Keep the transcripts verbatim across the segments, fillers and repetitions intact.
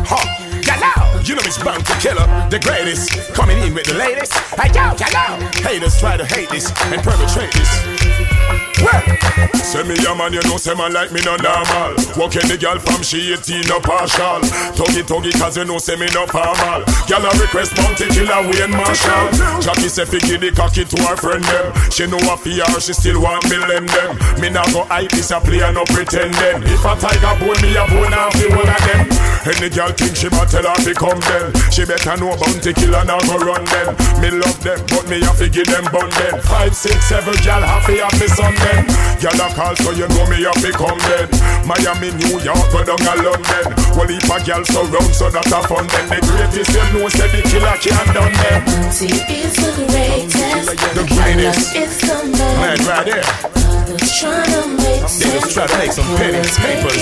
Ha, hello, you know it's bound to killer, the greatest, coming in with the latest. Hey yo, hello, haters try to hate this and perpetrate this. Well, say me a man, you know, say man like me no normal. Walking the girl from she eighteen no partial. Tuggy tuggy cause you know say me no formal. Girl a request Bounty Killer Wayne Marshall. Jackie say fi give the cocky to her friend them. She know a fear, she still want me lend them. Me nah go hype this a play and no pretending. If a tiger bone me a bone and fi one of them. Any girl think she ma tell her fi come them. She better know Bounty Killer now go run them. Me love them but me have to give them bun them. Five, six, seven girl have to have me son them. Girl a call so you know me have to come then. Miami, New York, go down a London. Well if a girl surround so that a fun then. The greatest you know say the killer can't done them. Bounty is the greatest. The greatest. It's the man. Man right there. Others tryna make sense. They just try to make some pennies, papers.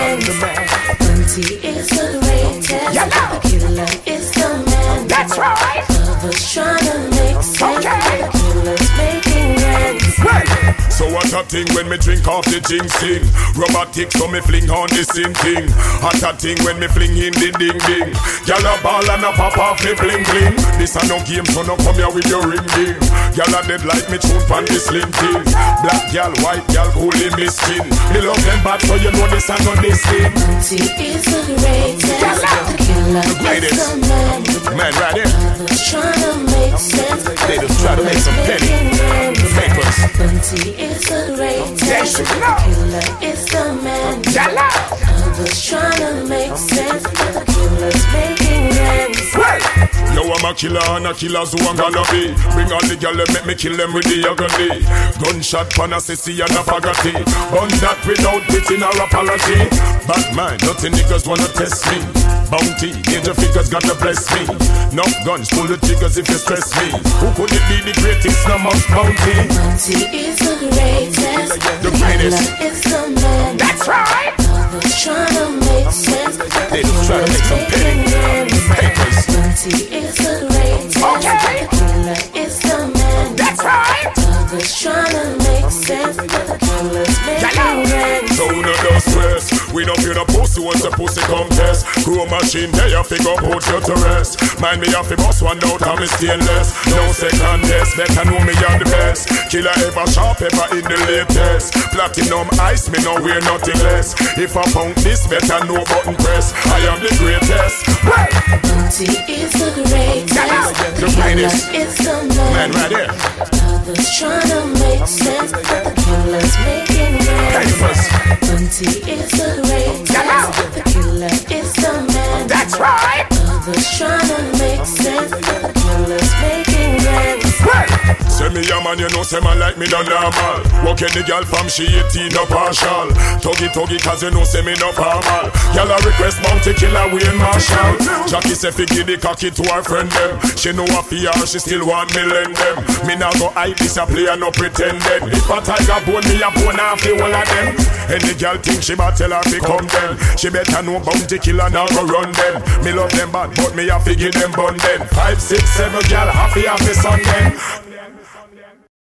Bounty is the greatest. Yeah, now. The killer is the man. That's right. Others tryna make sense. Okay. The killer's making rent. Well, so what a thing when me drink off the ginseng. Robotic so me fling on the same thing. Hot a thing when me fling in the ding ding. Gyal a ball and a pop off me bling bling. This a no game so no come here with your ring ding. Gyal a dead like me tune pan the slim thing. Black gyal, white gyal, coolie me skin. Me love them bad so you know this a no this thing. Bounty is the greatest. The killer The greatest. is the man. Man right there. Others tryna make sense. They just try to make some penny. Papers. Bounty is the greatest. They should know. The killer is the man. Gyal a. Others tryna make sense. The killer's making rent. Well, yo, I'm a killer and a killer's who I'm gonna be. Bring all the girl and make me kill them with the agony. Gunshot pan a sissy and a faggoty. Bun that without pitting or apology. Bad man, nothing niggas wanna test me. Bounty, major figures gotta bless me. No guns, pull the triggers if you stress me. Who could it be the greatest? No most bounty. Bounty is the greatest. The greatest. Killer is the man. That's right. Others tryna make sense. They just try to make some penny. Papers. Bounty is the greatest. Okay. The killer is the man. That's right. Others tryna make sense. The killer's making rent. So no no stress. We don't feel the pussy once the pussy contest. Crew machine there you figure put you to rest. Mind me off the boss one out of me stainless. No second test, better know me are the best. Killer ever sharp, ever in the latest. Platinum ice, me no wear nothing less. If I pound this, better know button press. I am the greatest. Well, Bounty is the greatest. The The greatest. killer is the man. man right there. Others tryna make sense. The killer's making rent. Papers. Bounty is the greatest. The killer is the man. That's right. Others tryna make sense. The killer's making rent. Well, say me a man, you know, say man like me no normal. Walking the girl from she eighteen no partial. Tuggy tuggy cause you know say me no formal. Girl a request Bounty Killer Wayne Marshall. Jackie say fi give the cocky to her friend them. She know a fear, she still want me lend them. Me nah go hype this a play and no pretending. If a tiger bone me a bone off the whole of them. Any girl think she ma tell her fi come them. She better know Bounty Killer now go run them. Me love them bad but me have to give them bun them. Five, six, seven girl have to have me son them.